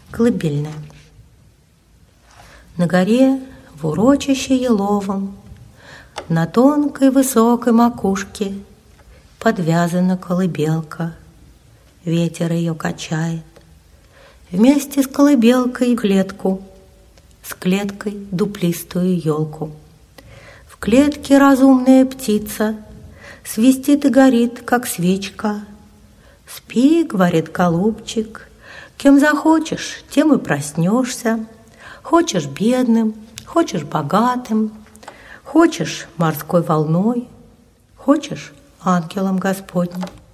Колыбельная. На горе в урочище еловом на тонкой высокой макушке подвязана колыбелка. Ветер ее качает. Вместе с колыбелкой клетку, с клеткой дуплистую елку. В клетке разумная птица свистит и горит, как свечка. «Спи, — говорит голубчик, — кем захочешь, тем и проснешься. Хочешь бедным, хочешь богатым, хочешь морской волной, хочешь ангелом Господним».